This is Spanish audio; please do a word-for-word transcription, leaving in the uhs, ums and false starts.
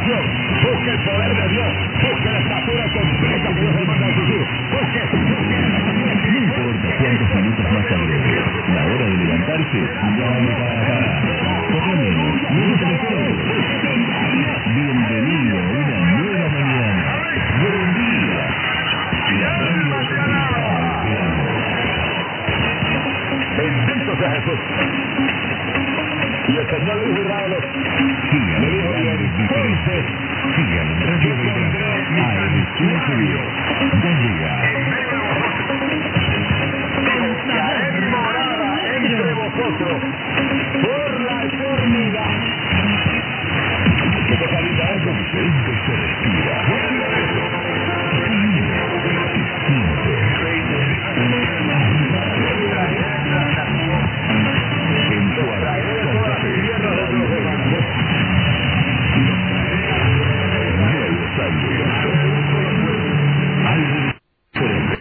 oración. Busque el poder de Dios. Busque la estatura completa que Dios demanda de sus hijos. Busque, busque la estatura. No importa cuántos minutos más tarde, la hora de levantarse ya está acá. Por lo menos, no te despegues. Bienvenido a una nueva mañana. Buen día. La radio te está esperando. Bendito sea Jesús. Y el Señor le dijo a Israel, Sigan le dijo bien, grandes diferencias. Sigan Radio Belgrano. A elección de Dios. Ya llega. que haré mi morada entre vosotros por la eternidad. ¿Qué cosa linda es? Vicente Pérez.